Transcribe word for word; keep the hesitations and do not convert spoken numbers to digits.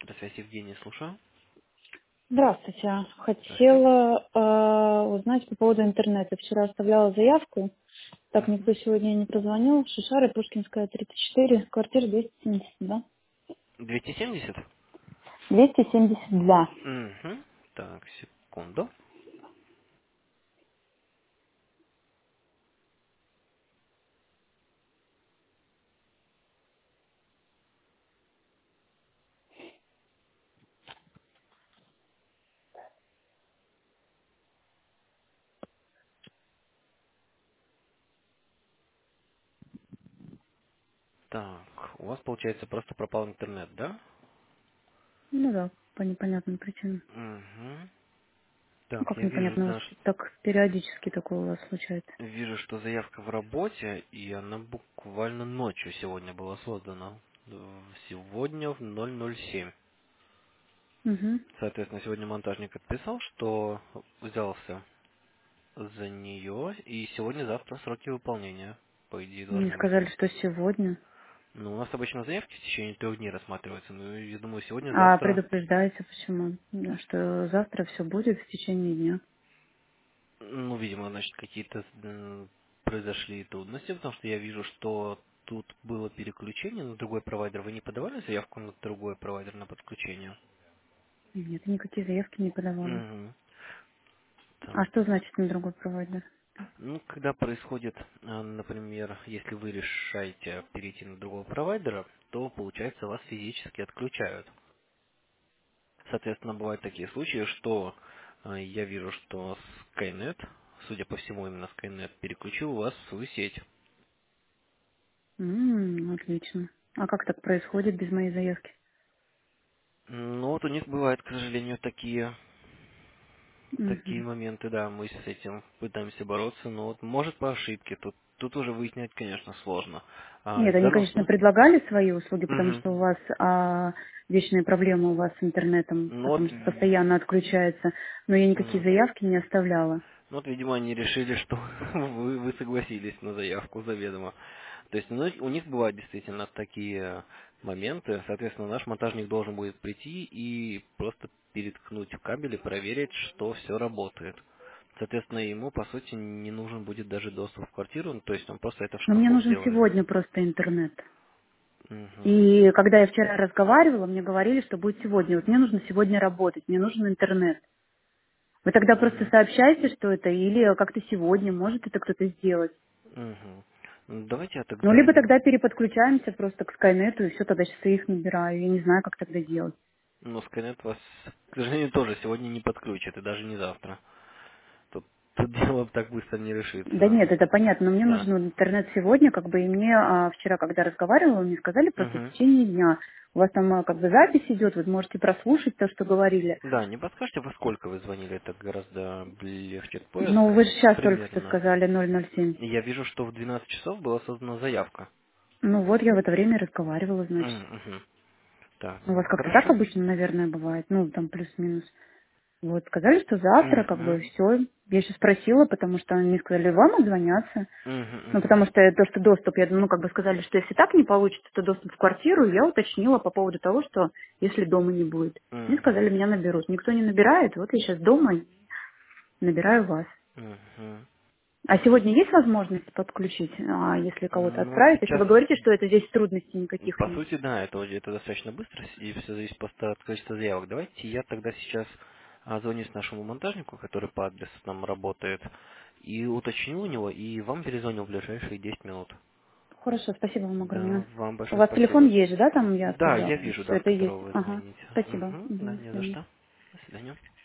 Связь Евгения, слушаю. Здравствуйте. Здравствуйте. Хотела э, узнать по поводу интернета. Вчера оставляла заявку, так Угу. никто сегодня не прозвонил. Шишары, Пушкинская, тридцать четыре, квартира двести семьдесят два. двести семьдесят? двести семьдесят два. Угу. Так, секунду. Так, у вас, получается, просто пропал интернет, да? Ну да, по непонятным причинам. Угу. Ну Так, как я вижу, непонятно, у вас да, ш- так периодически такое у вас случается. вижу, что заявка в работе, и она буквально ночью сегодня была создана. В- Сегодня в ноль ноль семь. Угу. Соответственно, сегодня монтажник отписал, что взялся за нее, и сегодня-завтра сроки выполнения, по идее, Мне должны быть. сказали, что сегодня. Ну, у нас обычно заявки в течение трех дней рассматриваются. Ну, я думаю, А сегодня-завтра, предупреждаете почему? Да, что завтра все будет в течение дня. ну, видимо, значит, какие-то м, произошли трудности, потому что я вижу, что тут было переключение на другой провайдер. Вы не подавали заявку на другой провайдер на подключение? Нет, никакие заявки не подавала. Угу. А Так. что значит на другой провайдер? Ну, когда происходит, а, например, если вы решаете перейти на другого провайдера, то, получается, вас физически отключают. Соответственно, бывают такие случаи, что э, я вижу, что Skynet, судя по всему, именно Skynet переключил вас в свою сеть. М, отлично. А как так происходит без моей заявки? Ну вот у них бывают, к сожалению, такие такие Мгм. моменты, да, мы с этим пытаемся бороться, но вот может по ошибке, тут тут уже выяснять, конечно, сложно. А Нет, из они, данного конечно, случая, предлагали свои услуги, потому угу. что у вас а, вечные проблемы у вас с интернетом, Ну вот, потому что постоянно отключается, но я никакие мгм. заявки не оставляла. Ну вот, видимо, они решили, что вы, вы согласились на заявку заведомо. То есть ну, у них бывают действительно такие моменты. Соответственно, наш монтажник должен будет прийти и просто переткнуть в кабель и проверить, что все работает. Соответственно, ему, по сути, не нужен будет даже доступ в квартиру, ну, то есть он просто это в Но мне шкафу нужен сделает. сегодня просто интернет. Мгм. И когда я вчера разговаривала, мне говорили, что будет сегодня. Вот мне нужно сегодня работать, мне нужен интернет. Вы тогда просто Мгм. сообщайте, что это, или как-то сегодня, может это кто-то сделать. Мгм. Ну, давайте я Ну, тогда... либо тогда переподключаемся просто к Скайнету, и все, тогда сейчас их набираю. Я не знаю, как тогда делать. Ну, Skynet вас, к сожалению, тоже сегодня не подключит, и даже не завтра. Тут, тут дело так быстро не Да решится. нет, это понятно, но мне Да. нужен интернет сегодня, как бы, и мне а, вчера, когда разговаривала, мне сказали просто в Угу. течение дня. У вас там а, как бы запись идет, вы можете прослушать то, что говорили. Да, не подскажете, во сколько вы звонили? Это гораздо легче Ну, поиск. вы же сейчас только что Примерно. сказали ноль ноль семь. Я вижу, что в двенадцать часов была создана заявка. Ну вот, я в это время разговаривала, значит. Угу. Так, У вас ну как-то так хорошо. обычно, наверное, бывает, ну, там плюс-минус. Вот, сказали, что завтра, как бы, Угу. все. Я еще спросила, потому что они сказали, вам отзвонятся. Ну, Угу. потому что то, что доступ, я думаю, ну, как бы сказали, что если так не получится, то доступ в квартиру, я уточнила по поводу того, что если дома не будет. Мне Угу. сказали, меня наберут. Никто не набирает, вот я сейчас дома и набираю вас. Угу. А сегодня есть возможность подключить, а, если кого-то Ну, отправить? Если сейчас, вы говорите, что это здесь трудностей никаких по нет. сути, да, это, уже- это достаточно быстро, и все зависит просто от количества заявок. Давайте я тогда сейчас а, звонюсь нашему монтажнику, который по адресу нам работает, и уточню у него, и вам перезвоню в ближайшие десять минут. Хорошо, спасибо вам Да, огромное. вам У большое вас телефон спасибо. есть же, да, там я Да, я оставляла? вижу, Все да, с это есть. которого вы Ага. звоните. Спасибо. Угу, Мгм, да, до не за свидания. что. До свидания.